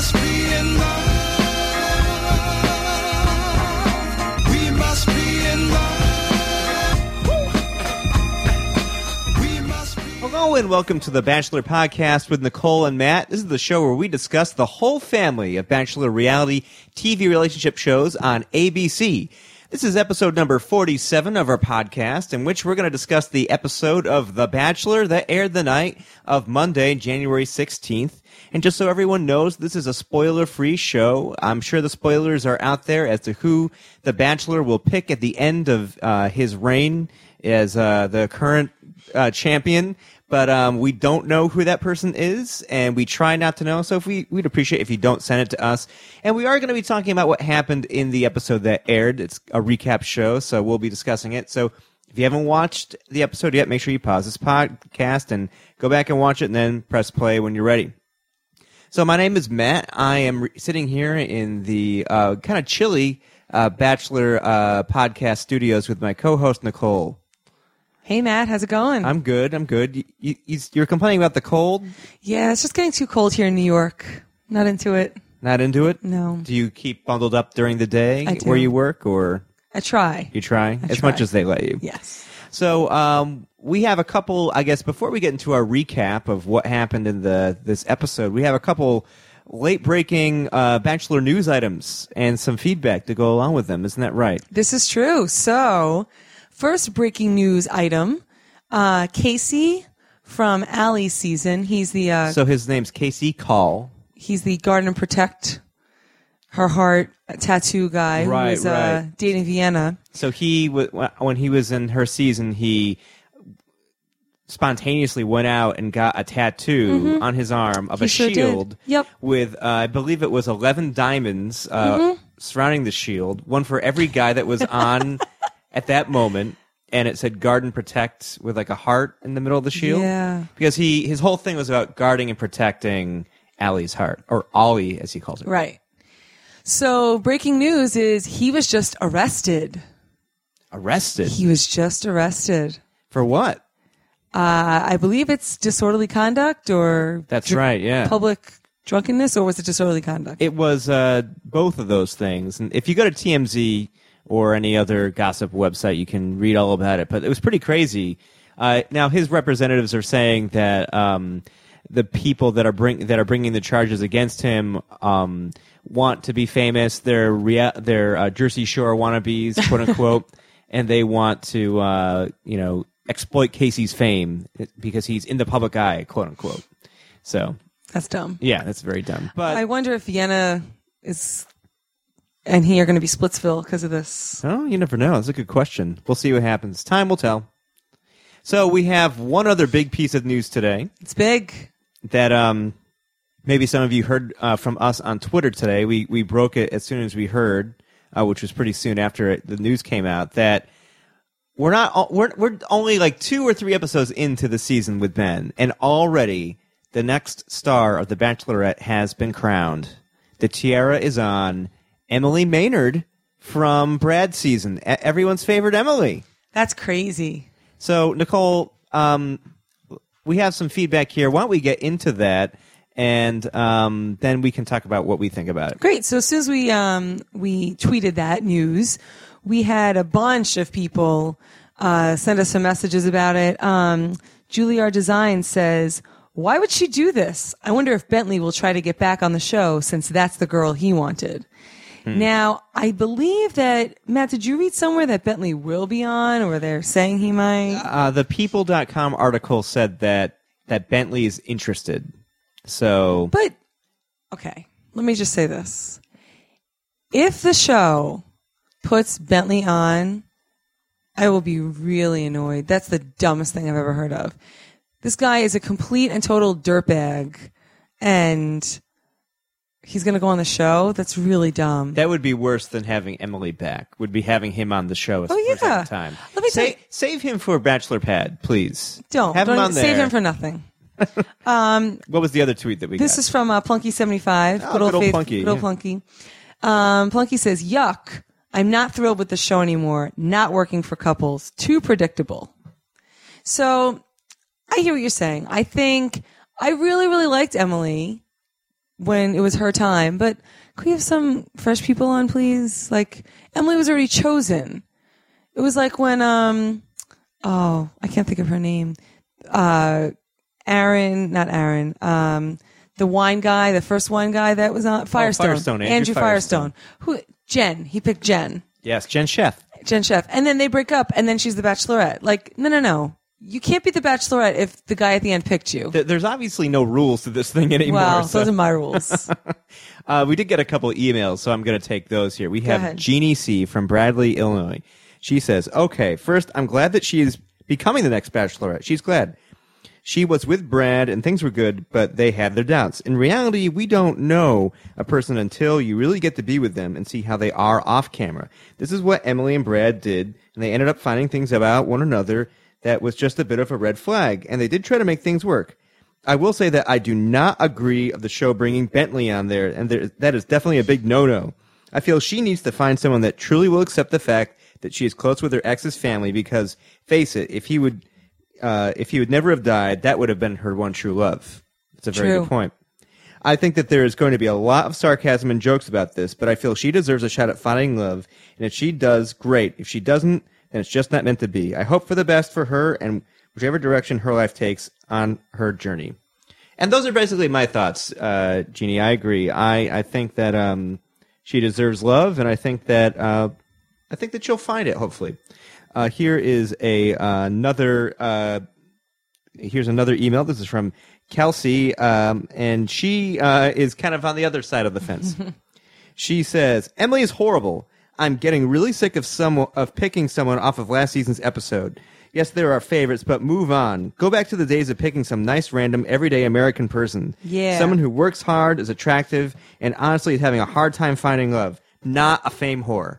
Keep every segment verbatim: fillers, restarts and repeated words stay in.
must be in love. We must be in love. We must be. Hello and welcome to the Bachelor Podcast with Nicole and Matt. This is the show where we discuss the whole family of Bachelor reality T V relationship shows on A B C. This is episode number forty-seven of our podcast, in which we're going to discuss the episode of The Bachelor that aired the night of Monday, January sixteenth. And just so everyone knows, this is a spoiler-free show. I'm sure the spoilers are out there as to who The Bachelor will pick at the end of uh, his reign as uh, the current uh, champion. But um, we don't know who that person is, and we try not to know. So if we, we'd appreciate if you don't send it to us. And we are going to be talking about what happened in the episode that aired. It's a recap show, so we'll be discussing it. So if you haven't watched the episode yet, make sure you pause this podcast and go back and watch it, and then press play when you're ready. So my name is Matt. I am re- sitting here in the uh, kind of chilly uh, Bachelor uh, podcast studios with my co-host, Nicole. Hey, Matt. How's it going? I'm good. I'm good. You, you, you're complaining about the cold? Yeah, it's just getting too cold here in New York. Not into it. Not into it? No. Do you keep bundled up during the day I do. where you work, or I try. you try I as try. much as they let you? Yes. So um, we have a couple. I guess before we get into our recap of what happened in the this episode, we have a couple late breaking uh, Bachelor news items and some feedback to go along with them. Isn't that right? This is true. So, first breaking news item. Uh, Casey from Allie's season. He's the uh, So his name's Casey Call. he's the Guard and Protect Her Heart tattoo guy Right, who was uh, right. dating Vienna. So he w- when he was in her season, he spontaneously went out and got a tattoo Mm-hmm. on his arm of He a sure did. shield Yep. with, uh, I believe it was eleven diamonds uh, Mm-hmm. surrounding the shield, one for every guy that was on at that moment. And it said guard and protect with like a heart in the middle of the shield. Yeah. Because he his whole thing was about guarding and protecting Allie's heart, or Ollie as he calls it. Right. So, breaking news is he was just arrested. Arrested? He was just arrested. For what? Uh, I believe it's disorderly conduct or That's dr- right, yeah. public drunkenness, or was it disorderly conduct? It was uh, both of those things. And if you go to T M Z or any other gossip website, you can read all about it. But it was pretty crazy. Uh, now, his representatives are saying that um, the people that are bring that are bringing the charges against him um, want to be famous. They're rea- they're uh, Jersey Shore wannabes, quote unquote, and they want to uh, you know exploit Casey's fame because he's in the public eye, quote unquote. So That's dumb. yeah, that's very dumb. But I wonder if Vienna is and he are going to be Splitsville because of this. Oh, you never know. That's a good question. We'll see what happens. Time will tell. So we have one other big piece of news today It's big. that um, maybe some of you heard uh, from us on Twitter today. We we broke it as soon as we heard, uh, which was pretty soon after it, the news came out, that we're not we're we're only like two or three episodes into the season with Ben, and already the next star of The Bachelorette has been crowned. The tiara is on Emily Maynard from Brad's season. E- everyone's favorite Emily. That's crazy. So, Nicole, um, we have some feedback here. Why don't we get into that, and um, then we can talk about what we think about it. Great. So as soon as we um, we tweeted that news, we had a bunch of people uh, send us some messages about it. Um, Juilliard Design says, "Why would she do this? I wonder if Bentley will try to get back on the show since that's the girl he wanted." Hmm. Now, I believe that, Matt, did you read somewhere that Bentley will be on, or they're saying he might? Uh, the people dot com article said that, that Bentley is interested. So, But, okay, let me just say this. If the show puts Bentley on, I will be really annoyed. That's the dumbest thing I've ever heard of. This guy is a complete and total dirtbag, and he's going to go on the show? That's really dumb. that would be worse than having Emily back, would be having him on the show Oh, for yeah. the time. Let me Sa- tell you- Save him for Bachelor Pad, please. Don't. Have don't him on save there. him for nothing. What was the other tweet that we This got? is from uh, Plunky seventy-five. Oh, good old faith- Plunky, Good old yeah. Plunky. Um, Plunky says, "Yuck. I'm not thrilled with the show anymore. Not working for couples. Too predictable." So I hear what you're saying. I think I really, really liked Emily when it was her time. But could we have some fresh people on, please? Like, Emily was already chosen. It was like when, um, oh, I can't think of her name. Uh, Aaron, not Aaron, um, the wine guy, the first wine guy that was on Firestone. Oh, Firestone, Andrew Andrew Firestone. Firestone. Who, Jen. He picked Jen. Yes, Jen Chef. Jen Chef. And then they break up, and then she's the Bachelorette. Like, no, no, no. You can't be the Bachelorette if the guy at the end picked you. Th- There's obviously no rules to this thing anymore. Well, so. those are my rules. uh, we did get a couple of emails, so I'm going to take those here. We Go have ahead. Jeannie C. from Bradley, Illinois. She says, okay, first, I'm glad that she is becoming the next Bachelorette. She's glad. She was with Brad, and things were good, but they had their doubts. In reality, we don't know a person until you really get to be with them and see how they are off camera. This is what Emily and Brad did, and they ended up finding things about one another that was just a bit of a red flag, and they did try to make things work. I will say that I do not agree of the show bringing Bentley on there, and there, that is definitely a big no-no. I feel she needs to find someone that truly will accept the fact that she is close with her ex's family, because, face it, if he would... Uh, if he would never have died, that would have been her one true love. That's a very True. good point. I think that there is going to be a lot of sarcasm and jokes about this, but I feel she deserves a shot at finding love, and if she does, great. If she doesn't, then it's just not meant to be. I hope for the best for her and whichever direction her life takes on her journey. And those are basically my thoughts, uh, Jeannie. I agree. I, I think that um, she deserves love, and I think that uh, I think that she'll find it, hopefully. Uh, here is a uh, another. Uh, here's another email. This is from Kelsey, um, and she uh, is kind of on the other side of the fence. She says, "Emily is horrible. I'm getting really sick of some of picking someone off of last season's episode. Yes, there are favorites, but move on. Go back to the days of picking some nice, random, everyday American person. Yeah. Someone who works hard, is attractive, and honestly is having a hard time finding love. Not a fame whore."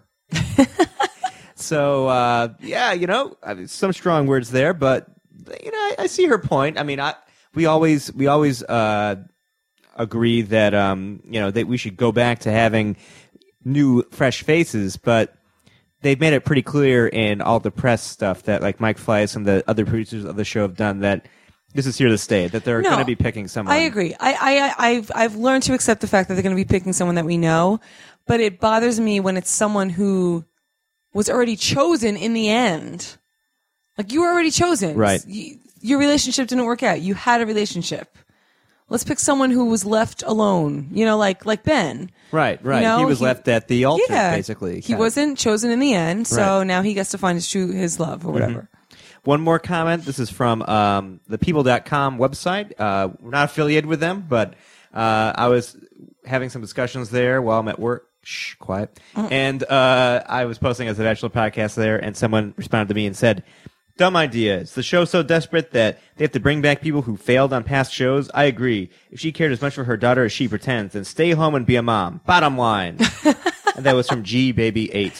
So, uh, yeah, you know, I mean, some strong words there, but, you know, I, I see her point. I mean, I, we always, we always, uh, agree that, um, you know, that we should go back to having new, fresh faces, but they've made it pretty clear in all the press stuff that, like, Mike Fleiss and the other producers of the show have done, that this is here to stay, that they're No, going to be picking someone. I agree. I, I, I've, I've learned to accept the fact that they're going to be picking someone that we know, but it bothers me when it's someone who was already chosen in the end. Like, you were already chosen. Right. You, your relationship didn't work out. You had a relationship. Let's pick someone who was left alone. You know, like like Ben. Right, right. You know, he was he- left at the altar, Yeah. basically. He kind of. wasn't chosen in the end, so Right. now he gets to find his true, his love or whatever. One more comment. This is from um, the people dot com website. Uh, we're not affiliated with them, but uh, I was having some discussions there while I'm at work. Shh, quiet. And uh, I was posting as a Bachelor podcast there, and someone responded to me and said, "Dumb idea. Is the show so desperate that they have to bring back people who failed on past shows? I agree. If she cared as much for her daughter as she pretends, then stay home and be a mom. Bottom line." And that was from G Baby eight.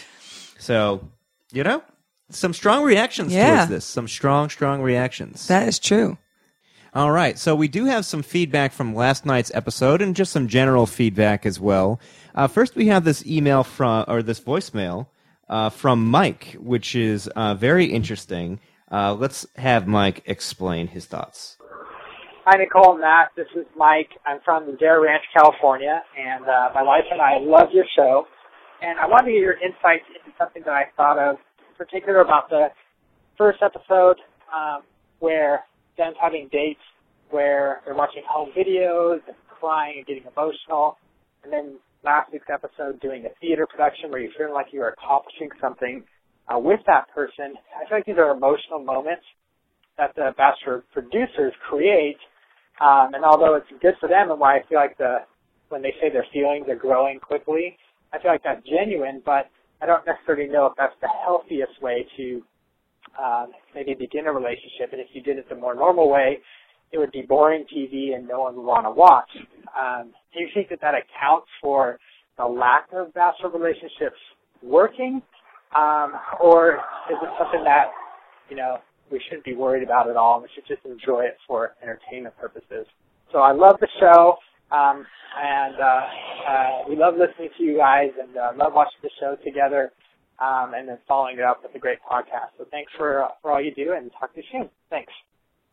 So, you know, some strong reactions Yeah. towards this. Some strong, strong reactions. That is true. All right. So we do have some feedback from last night's episode and just some general feedback as well. Uh, first, we have this email from, or this voicemail uh, from Mike, which is uh, very interesting. Uh, let's have Mike explain his thoughts. Hi, Nicole and Matt. This is Mike. I'm from Dare Ranch, California, and uh, my wife and I love your show. And I wanted to get your insights into something that I thought of, in particular about the first episode um, where Jen's having dates where they're watching home videos and crying and getting emotional, and then last week's episode doing a theater production where you feel like you are accomplishing something uh, with that person. I feel like these are emotional moments that the Bachelor producers create, um, and although it's good for them and why I feel like the when they say their feelings are growing quickly, I feel like that's genuine, but I don't necessarily know if that's the healthiest way to um, maybe begin a relationship, and if you did it the more normal way, it would be boring T V and no one would want to watch. Um, do you think that that accounts for the lack of Bachelor relationships working, um, or is it something that, you know, we shouldn't be worried about at all, and we should just enjoy it for entertainment purposes? So I love the show, um, and uh, uh, we love listening to you guys, and uh, love watching the show together, um, and then following it up with a great podcast. So thanks for uh, for all you do, and talk to you soon. Thanks.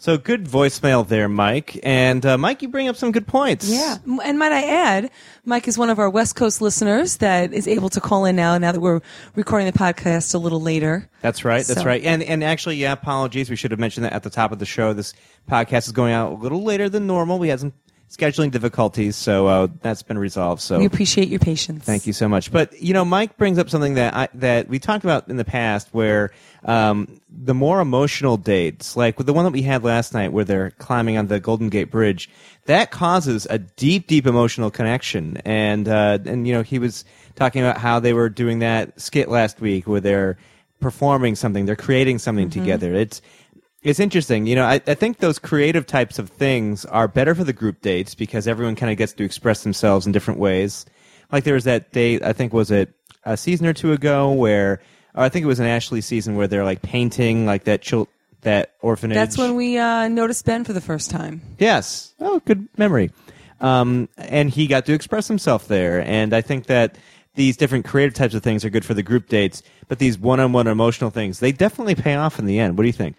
So good voicemail there, Mike. And uh, Mike, you bring up some good points. Yeah. M- And might I add, Mike is one of our West Coast listeners that is able to call in now, now that we're recording the podcast a little later. That's right. That's So- right. And and actually, yeah, apologies. We should have mentioned that at the top of the show. This podcast is going out a little later than normal. We had some scheduling difficulties, so uh, that's been resolved. So We appreciate your patience. thank you so much. But you know, Mike brings up something that I, that we talked about in the past, where um, the more emotional dates, like with the one that we had last night, where they're climbing on the Golden Gate Bridge, that causes a deep, deep emotional connection. And uh, and you know, he was talking about how they were doing that skit last week, where they're performing something, they're creating something Mm-hmm. together. It's It's interesting. You know, I, I think those creative types of things are better for the group dates because everyone kind of gets to express themselves in different ways. Like there was that date, I think, was it a season or two ago where, or I think it was an Ashley season where they're like painting like that chil- that orphanage. That's when we uh, noticed Ben for the first time. Yes. Oh, good memory. Um, and he got to express himself there. And I think that these different creative types of things are good for the group dates, but these one-on-one emotional things, they definitely pay off in the end. What do you think?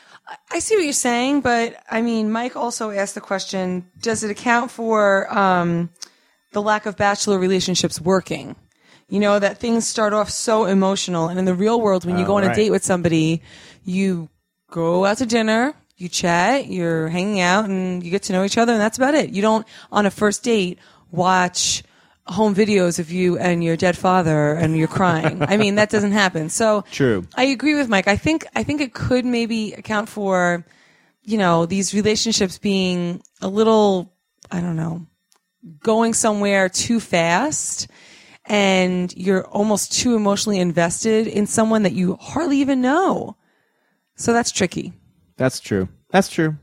I see what you're saying, but I mean, Mike also asked the question, does it account for um, the lack of bachelor relationships working? You know, that things start off so emotional, and in the real world, when you Oh, go on a right. date with somebody, you go out to dinner, you chat, you're hanging out, and you get to know each other, and that's about it. You don't, on a first date, watch home videos of you and your dead father and you're crying. I mean, that doesn't happen. So True. I agree with Mike. I think I think it could maybe account for, you know, these relationships being a little, I don't know, going somewhere too fast, and you're almost too emotionally invested in someone that you hardly even know. So that's tricky. That's true. That's true.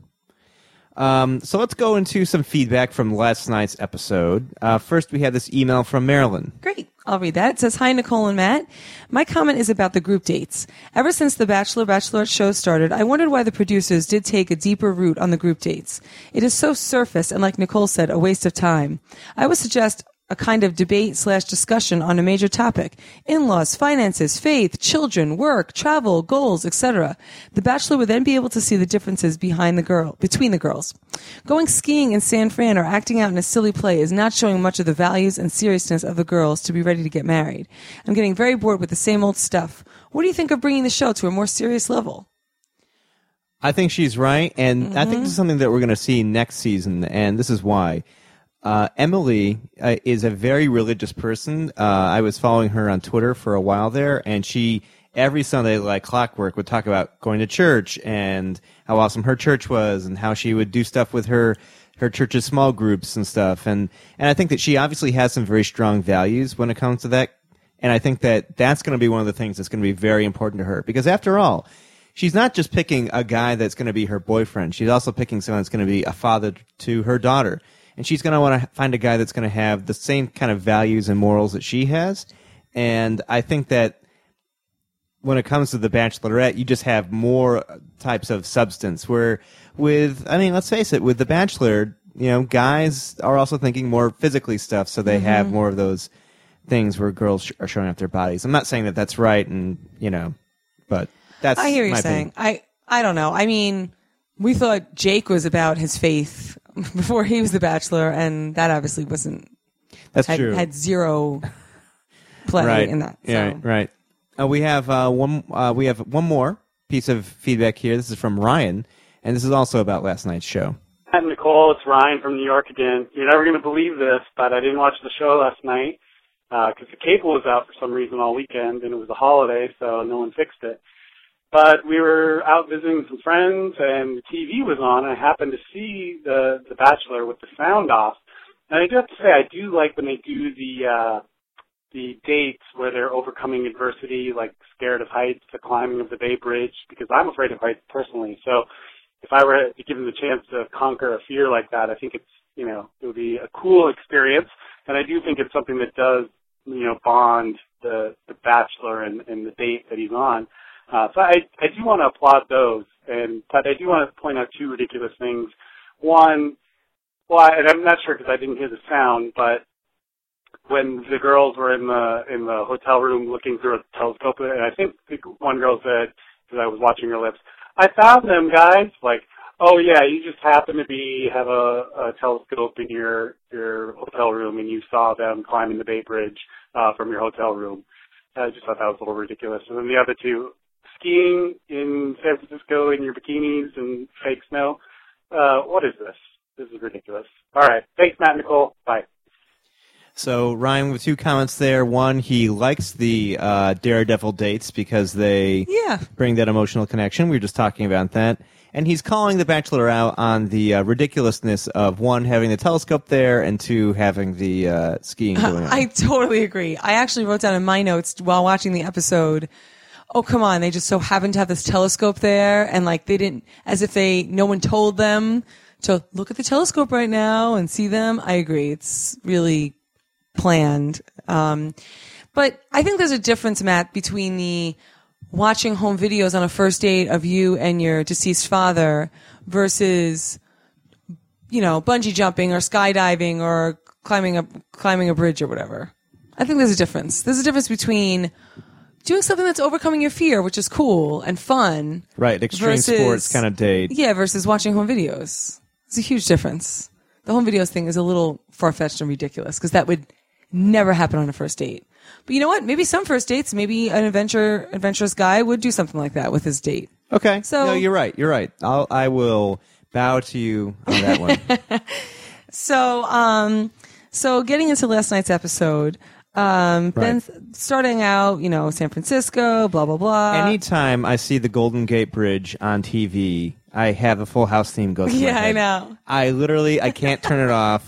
Um, so let's go into some feedback from last night's episode. Uh, first, we had this email from Marilyn. Great. I'll read that. It says, hi, Nicole and Matt. My comment is about the group dates. Ever since the Bachelor Bachelorette show started, I wondered why the producers did take a deeper route on the group dates. It is so surface and, like Nicole said, a waste of time. I would suggest a kind of debate slash discussion on a major topic. In-laws, finances, faith, children, work, travel, goals, et cetera. The Bachelor would then be able to see the differences behind the girl, between the girls. Going skiing in San Fran or acting out in a silly play is not showing much of the values and seriousness of the girls to be ready to get married. I'm getting very bored with the same old stuff. What do you think of bringing the show to a more serious level? I think she's right, and Mm-hmm. I think this is something that we're going to see next season, and this is why. Uh, Emily uh, is a very religious person. Uh, I was following her on Twitter for a while there, and she, every Sunday, like clockwork, would talk about going to church and how awesome her church was and how she would do stuff with her her church's small groups and stuff. And, and I think that she obviously has some very strong values when it comes to that. And I think that that's going to be one of the things that's going to be very important to her. Because after all, she's not just picking a guy that's going to be her boyfriend. She's also picking someone that's going to be a father to her daughter. And she's going to want to find a guy that's going to have the same kind of values and morals that she has. And I think that when it comes to The Bachelorette, you just have more types of substance. Where with, I mean, let's face it, with The Bachelor, you know, guys are also thinking more physically stuff, so they have more of those things where girls sh- are showing off their bodies. I'm not saying that that's right, and you know, but that's I hear what my you're saying. opinion. I, I don't know. I mean, we thought Jake was about his faith before he was the Bachelor, and that obviously wasn't. That's had, true. had zero play right. in that. So. Yeah, right. right. Uh, we have uh, one. Uh, we have one more piece of feedback here. This is from Ryan, and this is also about last night's show. Hi, Nicole. It's Ryan from New York again. You're never going to believe this, but I didn't watch the show last night because the cable was out for some reason all weekend, and it was a holiday, so no one fixed it. But we were out visiting some friends, and the T V was on. I happened to see the the Bachelor with the sound off, and I do have to say I do like when they do the uh, the dates where they're overcoming adversity, like scared of heights, the climbing of the Bay Bridge, because I'm afraid of heights personally. So if I were to give them the chance to conquer a fear like that, I think it's, you know, it would be a cool experience. And I do think it's something that does, you know, bond the, the Bachelor and, and the date that he's on. Uh, so I, I do want to applaud those. And, but I do want to point out two ridiculous things. One, well, and I'm not sure because I didn't hear the sound, but when the girls were in the in the hotel room looking through a telescope, and I think one girl said, because I was watching her lips, I found them, guys. Like, Oh yeah, you just happen to be have a, a telescope in your your hotel room, and you saw them climbing the Bay Bridge uh, from your hotel room. I just thought that was a little ridiculous. And then the other two, skiing in San Francisco in your bikinis and fake snow. Uh, what is this? This is ridiculous. All right, thanks, Matt and Nicole. Bye. So Ryan with two comments there. One, he likes the uh, Daredevil dates because they Yeah. bring that emotional connection. We were just talking about that. And he's calling The Bachelor out on the uh, ridiculousness of, one, having the telescope there, and two, having the uh, skiing going on. I totally agree. I actually wrote down in my notes while watching the episode, oh, come on, they just so happened to have this telescope there, and like they didn't, as if they, no one told them to look at the telescope right now and see them. I agree. It's really planned. Um, but I think there's a difference, Matt, between the watching home videos on a first date of you and your deceased father versus, you know, bungee jumping or skydiving or climbing a climbing a bridge or whatever. I think there's a difference. There's a difference between doing something that's overcoming your fear, which is cool and fun. Right, extreme versus- sports kind of date. Yeah, versus watching home videos. It's a huge difference. The home videos thing is a little far-fetched and ridiculous because that would never happen on a first date. But you know what? Maybe some first dates, maybe an adventure, adventurous guy would do something like that with his date. Okay. So- no, you're right. You're right. I'll, I will bow to you on that one. So, um, so getting into last night's episode, um, Ben starting out, you know, San Francisco, blah, blah, blah. Anytime I see the Golden Gate Bridge on T V, I have a Full House theme go through Yeah, my head. I know. I literally, I can't turn it off.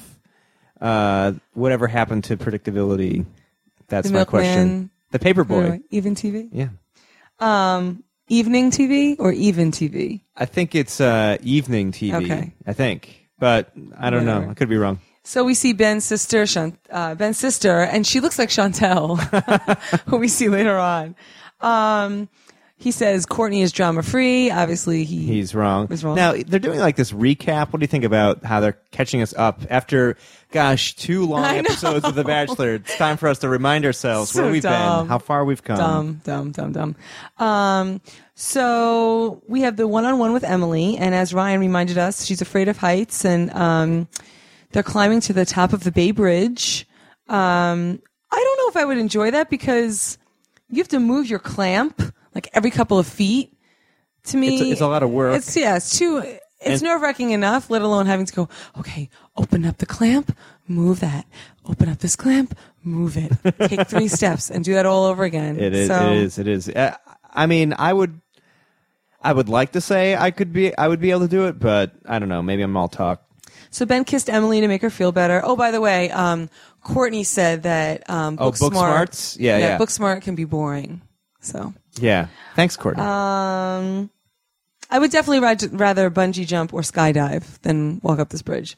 Uh, whatever happened to predictability? That's The my Milkman. question. The Paperboy. Anyway, even T V? Yeah. Um, evening T V or even T V? I think it's uh, evening T V. Okay. I think. But I don't know. Whatever. I could be wrong. So we see Ben's sister, Shan- uh, Ben's sister, and she looks like Chantel, who we see later on. Um, he says Courtney is drama free. Obviously, he He's wrong. was wrong. Now, they're doing like this recap. What do you think about how they're catching us up after, gosh, two long I know. episodes of The Bachelor? It's time for us to remind ourselves So where we've dumb. been, how far we've come. dumb, dumb, dumb, dumb. Um, so we have the one-on-one with Emily, and as Ryan reminded us, she's afraid of heights, and um, they're climbing to the top of the Bay Bridge. Um, I don't know if I would enjoy that because you have to move your clamp like every couple of feet. To me, It's a- it's a lot of work. It's yeah, it's too. It's And- nerve-wracking enough, let alone having to go, okay, open up the clamp, move that. Open up this clamp, move it. Take three steps and do that all over again. It is. So, It is. It is. Uh, I mean, I would. I would like to say I could be. I would be able to do it, but I don't know. Maybe I'm all talk. So Ben kissed Emily to make her feel better. Oh, by the way, um, Courtney said that um, Oh, Book Book Smart, Smarts? Yeah, yeah. Book Smart can be boring. So, Yeah. Thanks, Courtney. um, I would definitely ride, rather bungee jump or skydive than walk up this bridge.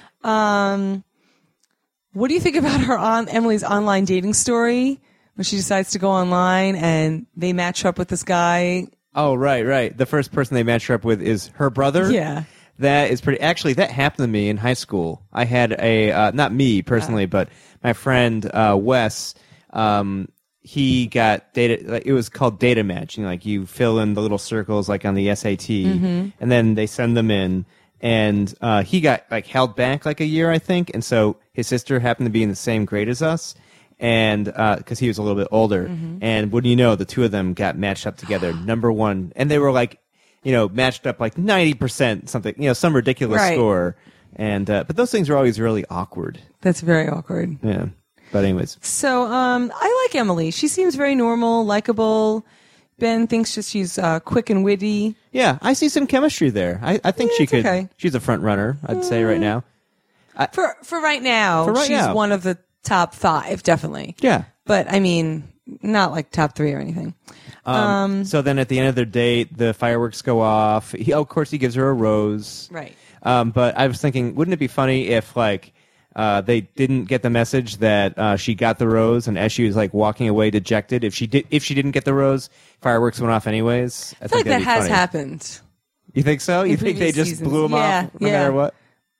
Um, what do you think about her on Emily's online dating story when she decides to go online and they match her up with this guy? oh, right, right. The first person they match her up with is her brother. Yeah. That is pretty. Actually, that happened to me in high school. I had a uh, not me personally, but my friend uh, Wes. Um, he got data. Like, it was called data match. You know, like you fill in the little circles like on the S A T, Mm-hmm. and then they send them in. And uh, he got like held back like a year, I think. And so his sister happened to be in the same grade as us, and because he was a little bit older. Mm-hmm. And wouldn't you know, the two of them got matched up together, number one, and they were like, you know, matched up like ninety percent something, you know, some ridiculous Right. score. And uh, but those things are always really awkward. That's very awkward. Yeah. But anyways, So um, I like Emily. She seems very normal, likable. Ben thinks just she's uh, quick and witty. yeah, I see some chemistry there. I, I think Yeah, she it's could. okay. She's a front runner, I'd say right now. For for right now, For right she's now. one of the top five, definitely. Yeah. But I mean, not like top three or anything. Um, so then at the end of their date, the fireworks go off. He, oh, of course, he gives her a rose. Right. Um, but I was thinking, wouldn't it be funny if like uh, they didn't get the message that uh, she got the rose, and as she was like walking away dejected, if she did, if she didn't get the rose, fireworks went off anyways. I, I feel like think that'd that be has funny. happened. You think so? You in think they previous just seasons. blew him Yeah, off no yeah. matter what?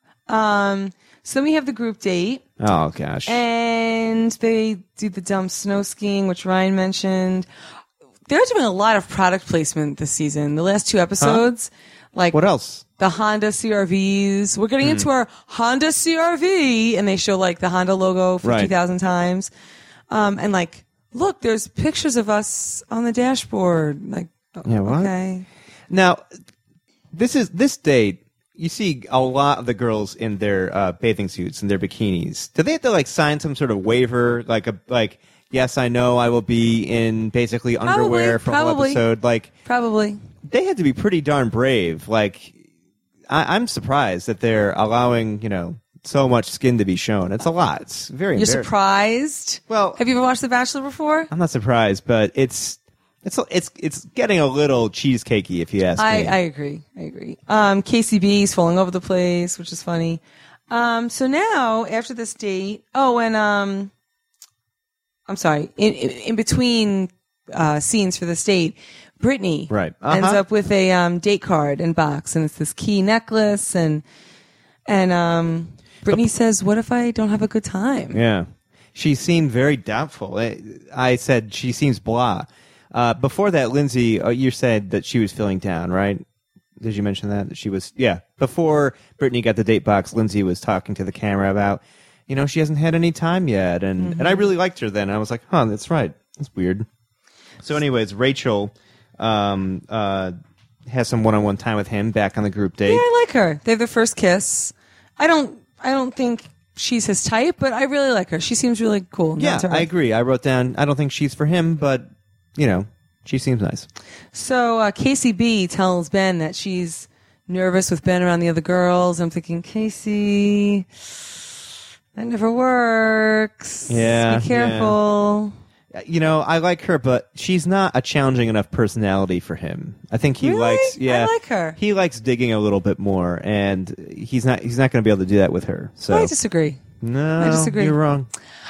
Um, so then we have the group date, Oh gosh. and they do the dumb snow skiing, which Ryan mentioned. They're doing a lot of product placement this season. The last two episodes, Like What else? the Honda C R Vs. We're getting into our Honda C R V, and they show like the Honda logo fifty Right. thousand times. Um, and like, look, there's pictures of us on the dashboard. Like, Yeah, what? okay. Now, this is this date. You see a lot of the girls in their uh, bathing suits and their bikinis. Do they have to like sign some sort of waiver, like a like? Yes, I know I will be in basically underwear for a whole probably. episode. Like Probably. they had to be pretty darn brave. Like I, I'm surprised that they're allowing you know so much skin to be shown. It's a lot. It's very. You're embar- surprised? Well- have you ever watched The Bachelor before? I'm not surprised, but it's it's it's it's getting a little cheesecakey, if you ask I, me. I agree. I agree. Um, K C B's falling over the place, which is funny. Um, so now after this date, oh, and um, I'm sorry, in, in, in between uh, scenes for this date, Brittany Right. ends Uh-huh. up with a um, date card and box, and it's this key necklace, and and um, Brittany says, "What if I don't have a good time?" Yeah. She seemed very doubtful. I, I said she seems blah. Uh, before that, Lindsay, uh, you said that she was feeling down, right? Did you mention that? That she was, yeah. Before Brittany got the date box, Lindsay was talking to the camera about, you know, she hasn't had any time yet. And, Mm-hmm. and I really liked her then. I was like, huh, that's right. That's weird. So anyways, Rachel um, uh, has some one-on-one time with him back on the group date. Yeah, I like her. They have their first kiss. I don't. I don't think she's his type, but I really like her. She seems really cool. Yeah, Down to earth. I agree. I wrote down, I don't think she's for him, but, you know, she seems nice. So uh, Casey B tells Ben that she's nervous with Ben around the other girls. I'm thinking, Casey, that never works. Yeah, Be careful. You know, I like her, but she's not a challenging enough personality for him. I think he Really? likes, yeah, I like her. He likes digging a little bit more, and he's not. He's not going to be able to do that with her. So I disagree. no, I disagree. You're wrong.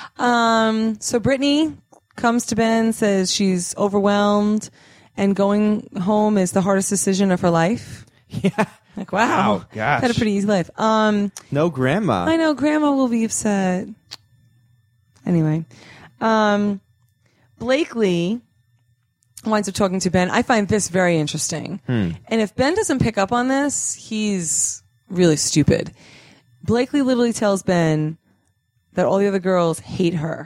Um, so Brittany comes to Ben, says she's overwhelmed, and going home is the hardest decision of her life. Yeah, Like, wow, Wow, gosh. had a pretty easy life. Um, no grandma. I know Grandma will be upset. Anyway, um, Blakely winds up talking to Ben. I find this very interesting. And if Ben doesn't pick up on this, he's really stupid. Blakely literally tells Ben that all the other girls hate her.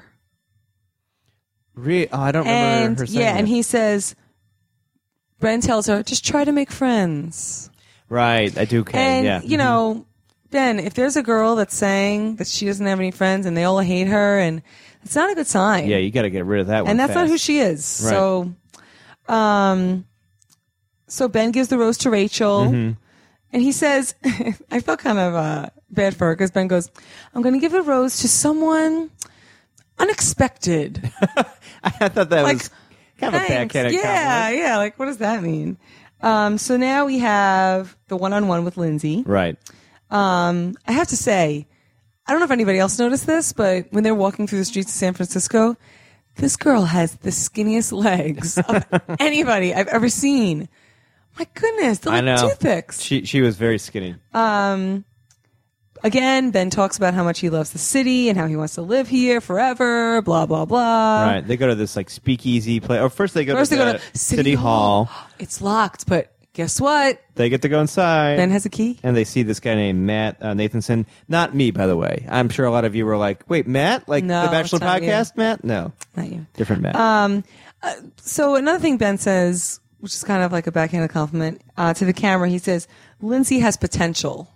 Re- oh, I don't remember And her saying yeah, and that. he says, Ben tells her, just try to make friends. right. I do. Okay, And, yeah, you know, Ben, if there's a girl that's saying that she doesn't have any friends and they all hate her, and it's not a good sign. yeah, you got to get rid of that one. and that's not fast. who she is. Right. So, um, so Ben gives the rose to Rachel, Mm-hmm. and he says, I felt kind of uh, bad for her because Ben goes, I'm going to give the rose to someone unexpected. I thought that Like, was kind of a Thanks. backhanded Yeah, compliment. yeah. Like, what does that mean? Um, so now we have the one-on-one with Lindsay. Right. Um, I have to say, I don't know if anybody else noticed this, but when they're walking through the streets of San Francisco, this girl has the skinniest legs of anybody I've ever seen. My goodness, they're I like know. toothpicks. She she was very skinny. Um, again, Ben talks about how much he loves the city and how he wants to live here forever, blah, blah, blah. right. They go to this like speakeasy place. Or first they go First to they the go to City, Hall. It's locked, but guess what? They get to go inside. Ben has a key. and they see this guy named Matt uh, Nathanson. Not me, by the way. I'm sure a lot of you were like, wait, Matt? Like No, the Bachelor it's not you. podcast, Matt? No. Not you. Different Matt. Um, uh, so another thing Ben says, which is kind of like a backhanded compliment uh, to the camera, he says, Lindsay has potential.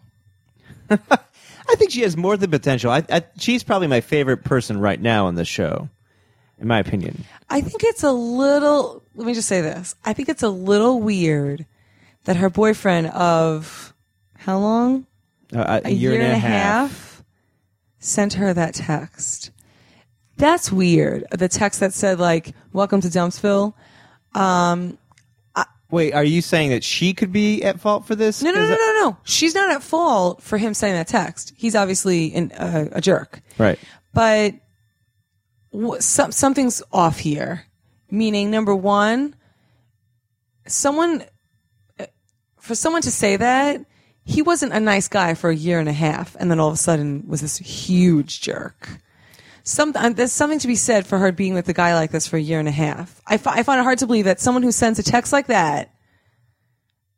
I think she has more than potential. I, I, she's probably my favorite person right now on the show, in my opinion. I think it's a little, let me just say this. I think it's a little weird that her boyfriend of how long? Uh, a, A year, and a half sent her that text. That's weird. The text that said like, welcome to Dumpsville. Um, Wait, are you saying that she could be at fault for this? no, no, 'Cause no, that- no, no. She's not at fault for him sending that text. He's obviously an, uh, a jerk. Right. But w- some, something's off here. Meaning, number one, someone, uh, for someone to say that, he wasn't a nice guy for a year and a half, and then all of a sudden was this huge jerk. Some, uh, there's something to be said for her being with a guy like this for a year and a half. I, fi- I find it hard to believe that someone who sends a text like that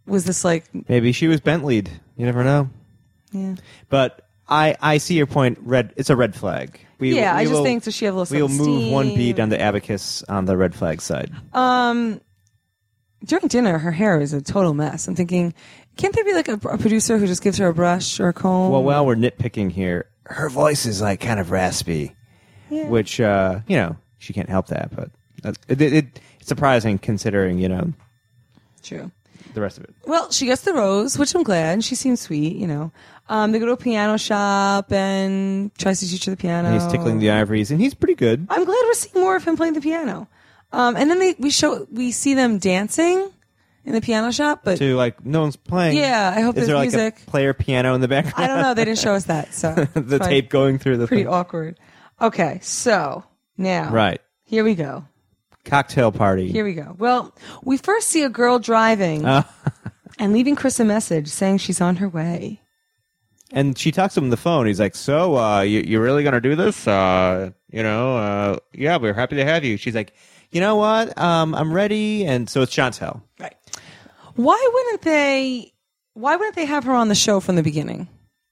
was this like? Maybe she was Bentley'd. You never know. Yeah. But I, I see your point. Red. It's a red flag. We, yeah, we I just will, think does she have a little we will move self-esteem? one bead on the abacus on the red flag side. Um, during dinner, her hair is a total mess. I'm thinking, can't there be like a, a producer who just gives her a brush or a comb? Well, while we're nitpicking here, her voice is like kind of raspy, Yeah. which uh, you know she can't help that. But it, it, it, it's surprising considering you know True. the rest of it. Well, she gets the rose, which I'm glad. She seems sweet, you know. Um, they go to a piano shop and tries to teach her the piano. And he's tickling the ivories, and he's pretty good. I'm glad we're seeing more of him playing the piano. Um, and then they we show we see them dancing in the piano shop, but To like no one's playing. Yeah, I hope is there's there like music. a player piano in the background? I don't know. They didn't show us that, so the it's tape going through the pretty thing. awkward. Okay, so now Right. here we go. Cocktail party. Here we go. Well, we first see a girl driving Uh, and leaving Chris a message saying she's on her way. and she talks to him on the phone. He's like, "So, uh, you you really gonna do this? Uh, you know, uh, yeah, we're happy to have you." She's like, "You know what? Um, I'm ready." And so it's Chantel. Right. Why wouldn't they? Why wouldn't they have her on the show from the beginning?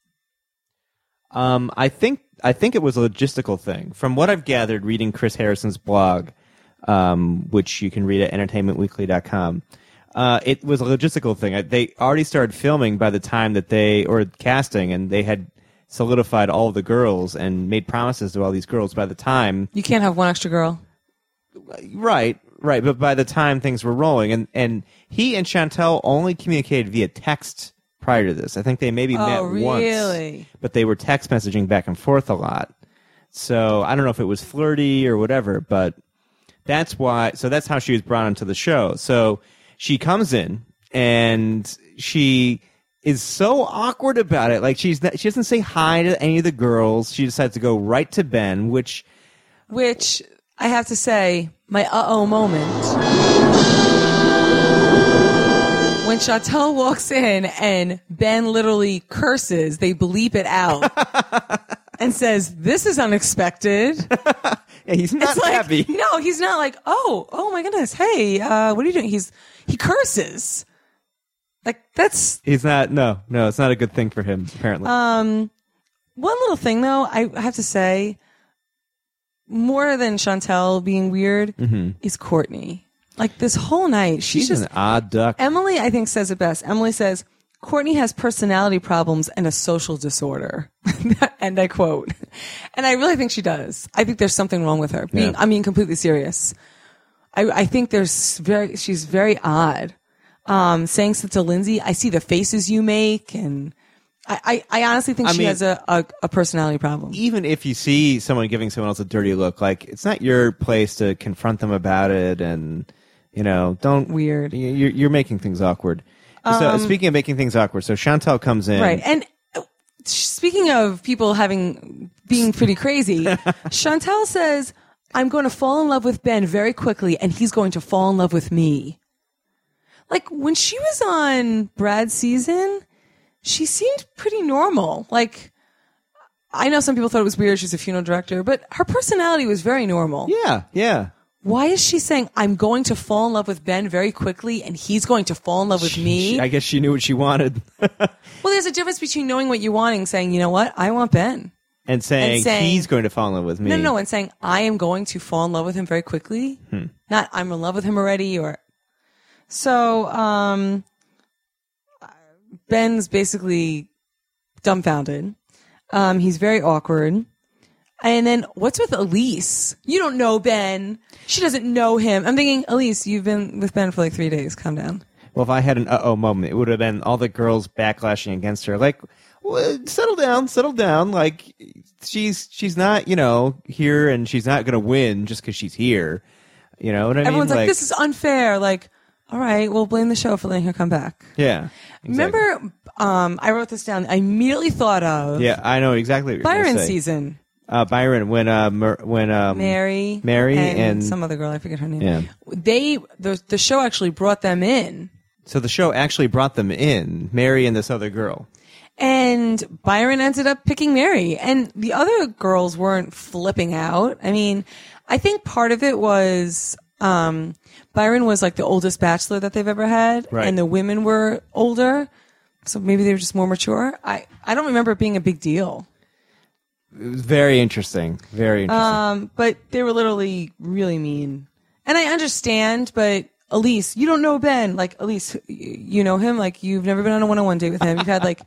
Um, I think I think it was a logistical thing. From what I've gathered, reading Chris Harrison's blog, um, which you can read at entertainment weekly dot com, uh, it was a logistical thing. I- They already started filming by the time that they or casting, and they had solidified all of the girls and made promises to all these girls by the time. You can't have one extra girl. Right, right. But by the time things were rolling, and and he and Chantel only communicated via text prior to this. I think they maybe Oh, met once. really? But they were text messaging back and forth a lot. So I don't know if it was flirty or whatever, but that's why. So that's how she was brought onto the show. So she comes in and she is so awkward about it. Like she's not, she doesn't say hi to any of the girls. She decides to go right to Ben, which Which I have to say, my uh-oh moment. When Chantel walks in and Ben literally curses, they bleep it out and says, "This is unexpected." yeah, he's not It's like, happy. no, he's not like, "Oh, oh my goodness, hey, uh, what are you doing?" He's he curses. Like that's He's not. No, no, it's not a good thing for him. Apparently, um one little thing though. I have to say, more than Chantel being weird is Courtney. Like this whole night, she's, she's just an odd duck. Emily, I think, says it best. Emily says, Courtney has personality problems and a social disorder. And I quote. And I really think she does. I think there's something wrong with her. Being, Yeah. I'm being completely serious. I, I think there's very, she's very odd. Um, saying stuff to Lindsay, I see the faces you make, and I, I, I honestly think I she mean- has a, a, a personality problem. Even if you see someone giving someone else a dirty look, like it's not your place to confront them about it, and you know, don't Weird. you- You're, you're making things awkward. So speaking of making things awkward, so Chantel comes in, Right. And uh, speaking of people having being pretty crazy, Chantel says, I'm going to fall in love with Ben very quickly and he's going to fall in love with me. Like when she was on Brad's season, she seemed pretty normal. Like I know some people thought it was weird she's a funeral director, but her personality was very normal. Yeah, yeah. Why is she saying I'm going to fall in love with Ben very quickly and he's going to fall in love with me? She- I guess she knew what she wanted, Well, there's a difference between knowing what you want and saying, you know what, I want Ben. and saying, And saying- he's going to fall in love with me. No, no, no, and saying, I am going to fall in love with him very quickly. Hmm. Not, I'm in love with him already, or. So, um, Ben's basically dumbfounded. Um, he's very awkward. And then what's with Elise? You don't know Ben. She doesn't know him. I'm thinking, Elise, you've been with Ben for like three days. Calm down. Well, if I had an uh-oh moment, it would have been all the girls backlashing against her. Like, well, settle down, settle down. Like, she's she's not, you know, here, and she's not going to win just because she's here. You know what I Everyone's mean? like, this is unfair. Like, all right, we'll blame the show for letting her come back. Yeah. Exactly. Remember, um, I wrote this down. I immediately thought of Yeah, I know exactly what you're gonna Byron say. season. Uh, Byron, when uh, Mer- when um, Mary, Mary, and, and some other girl. I forget her name. Yeah. They the the show actually brought them in, so the show actually brought them in, Mary and this other girl. and Byron ended up picking Mary, and the other girls weren't flipping out. I mean, I think part of it was Um, Byron was like the oldest bachelor that they've ever had, Right. and the women were older, so maybe they were just more mature. I, I don't remember it being a big deal. It was very interesting. Very interesting. Um, but they were literally really mean. And I understand, but Elise, you don't know Ben. Like, Elise, y- you know him. Like, you've never been on a one-on-one date with him. You've had like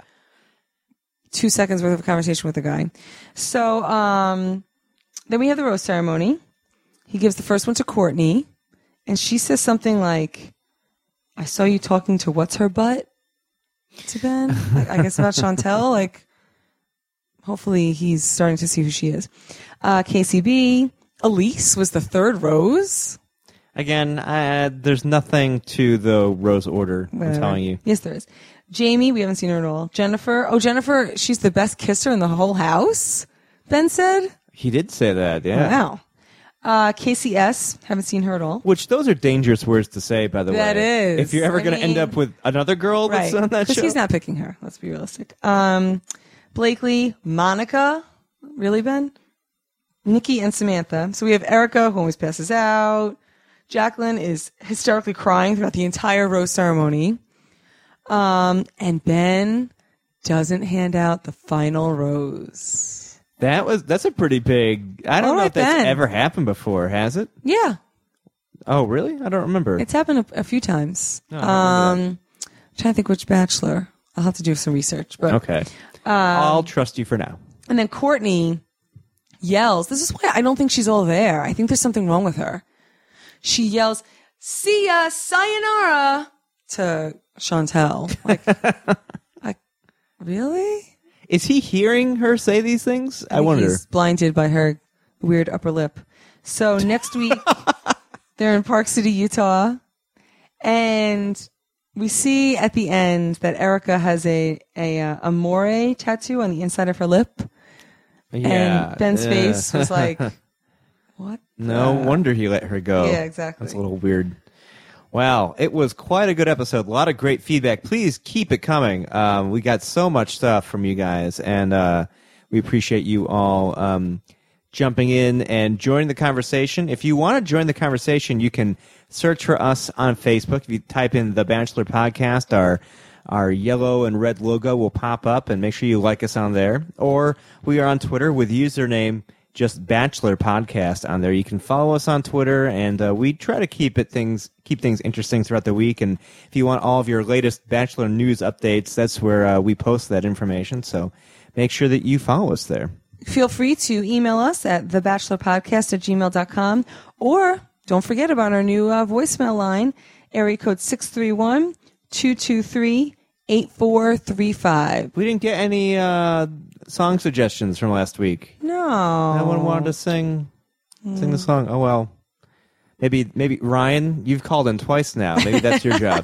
two seconds worth of a conversation with a guy. So, um, then we have the rose ceremony. He gives the first one to Courtney, and she says something like, I saw you talking to what's her butt to Ben. Like, I guess about Chantel. Like, hopefully he's starting to see who she is. Uh, K C B, Elise was the third rose. Again, uh, there's nothing to the rose order, I'm Whatever. telling you. Yes, there is. Jamie, we haven't seen her at all. Jennifer, oh, Jennifer, she's the best kisser in the whole house, Ben said. He did say that, yeah. Wow. Uh, K C S, haven't seen her at all. Which, those are dangerous words to say, by the That way. is. If you're ever I going to end mean- up with another girl that's Right. on that Because show. he's not picking her. Let's be realistic. Um, Blakely, Monica. Really, Ben? Nikki and Samantha. So we have Erica, who always passes out. Jacqueline is hysterically crying throughout the entire rose ceremony. Um, and Ben doesn't hand out the final rose. That was, that's a pretty big, I don't All know right, if that's Ben. ever happened before, has it? Yeah, Oh, really? I don't remember. it's happened a, a few times. No, I don't remember um, I'm trying to think which bachelor. I'll have to do some research. But okay. I'll trust you for now. And then Courtney yells. This is why I don't think she's all there. I think there's something wrong with her. She yells, "See ya, sayonara," to Chantel. Like, like, really? Is he hearing her say these things? I, think wonder. He's blinded by her weird upper lip. So next week, they're in Park City, Utah. And we see at the end that Erica has a, a, uh, Amore tattoo on the inside of her lip. Yeah. And Ben's yeah. face was like, what? No the- wonder he let her go. Yeah, exactly. That's a little weird. Wow, it was quite a good episode. A lot of great feedback. Please keep it coming. Um, we got so much stuff from you guys, and uh, we appreciate you all um, jumping in and joining the conversation. If you want to join the conversation, you can search for us on Facebook. If you type in The Bachelor Podcast, our our yellow and red logo will pop up, and make sure you like us on there. Or we are on Twitter with username just Bachelor Podcast on there. You can follow us on Twitter, and uh, we try to keep it things keep things interesting throughout the week. And if you want all of your latest Bachelor news updates, that's where uh, we post that information. So make sure that you follow us there. Feel free to email us at thebachelorpodcast at gmail dot com, or don't forget about our new uh, voicemail line, area code six three one, two two three, eight four three five. We didn't get any uh, song suggestions from last week. No. No one wanted to sing sing the song. Oh well. Maybe maybe Ryan, you've called in twice now. Maybe that's your job.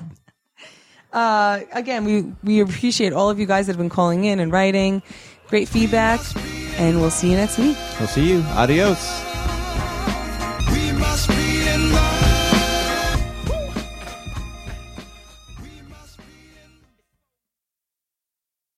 Uh, again, we, we appreciate all of you guys that have been calling in and writing. Great feedback, and we'll see you next week. We'll see you. Adios.